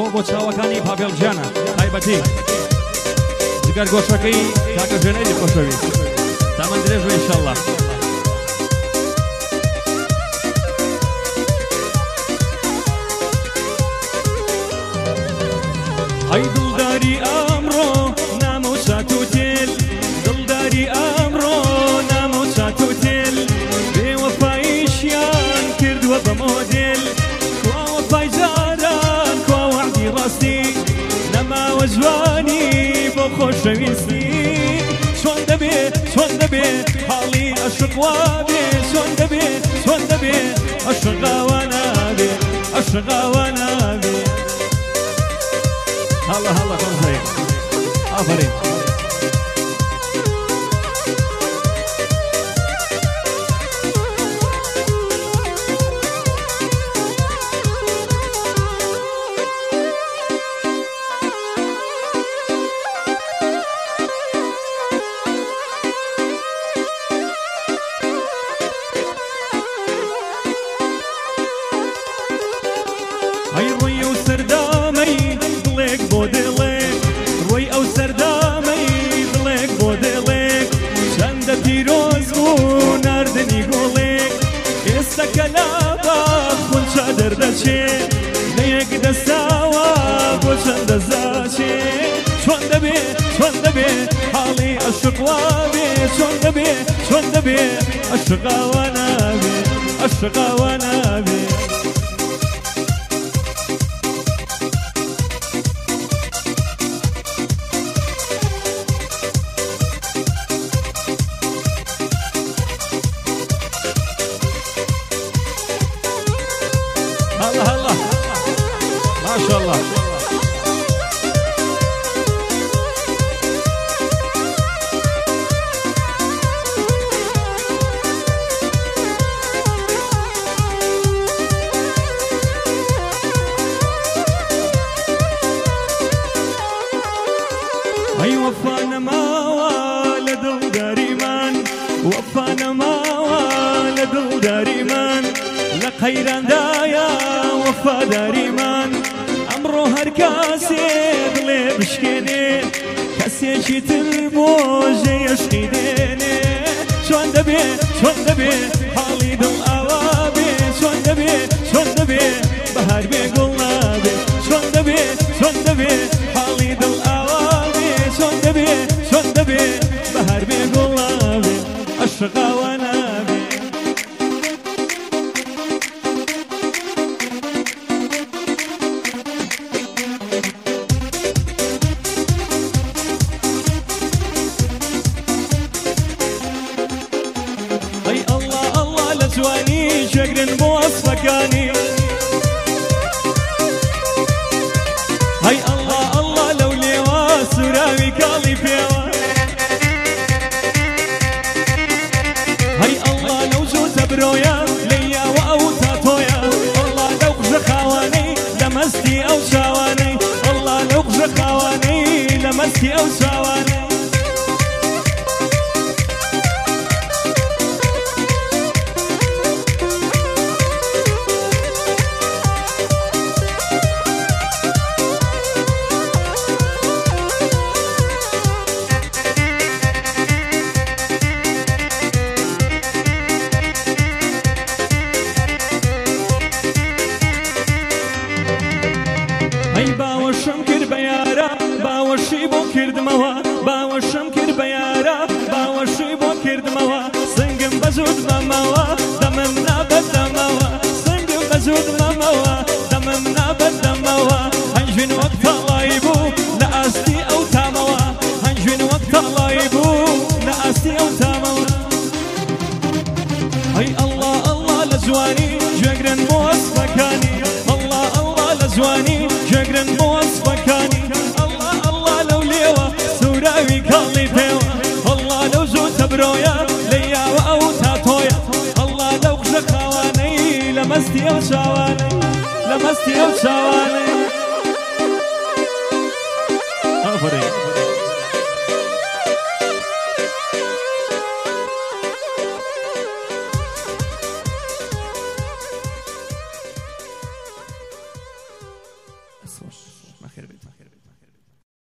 ئەوە بۆ چاوەکانی پاپێڵجیانە تایبەتی جگەر گۆشەکەی کاکە ژێنەری خۆشەویست تامان درێژ بێ ئینشاءالله ئەی دڵداری ئەمڕۆ نامە و چات و تێل دڵداری ئەمڕۆ نامە و چات و تێل بێوەفاییشیان کردووە بە مۆدێل کوا وەفای جاران کوا وەعدی ڕاستی نەماوە جوانی بۆ خۆشەویستی چۆن دەبێ حاڵی عەشق وا بێ چۆن دەبێ عەشقاوە نابێ عەشقاوە نابێ هلا هلا خمسة آفرين هاي روي وسردامي دڵێک بۆ دڵێک ڕۆی ئەو سەردامەی دڵێک بۆ دڵێک چەندە پیرۆز بوو ناردنی گۆڵێک ئێستا کە لاباغ خونچە دەردەچێت لە یەک دەستاوە بۆ چەندە زاچێت چۆن دەبێ حاڵی عەشق وا بێ چۆن دەبێ عەشقاوە نابێ عەشقاوە نابێ هلا هلا ما شاء الله أي وفانا ماوا لدو داريمان وفانا ماوا لدو داريمان لقيران دايا وفا داريمان أمرو هر كاسي دلي بشكيني كاسي تلبوجي يشقيديني شون دبي حالي دل أوابي شون دبي بهار بي قلنابي شون دبي حالي دل أوابي شون دبي بهار بي قلنابي عشقاوة نابي أي الله لجواني شقرن بوصفكاني هاي الله لو ليوا سراوي كالي فيوا هاي الله لو جوت برويا ليا وأوتا تويا الله لو خزخواني لمستي أو شاواني الله لو خزخواني لمستي أو شاواني أي باوشم كر بيارا باوشي بو كرد موا باوشم كر بيارا باوشي بو كرد موا سنگم بزود موا دمم نابد موا سنگم بزود موا دمم نابد موا هنجن وقت الله يبو لأستي أو تاموا هنجن وقت الله يبو لأستي أو تاموا أي الله لزواني جقرن موصفكاني الله لزواني جقرن موصفكاني الله لو ليوا سوراوي كالي فيوا الله لو زوت برويا ليا وأوتا تويا الله لو خزخواني لمستي أو شاواني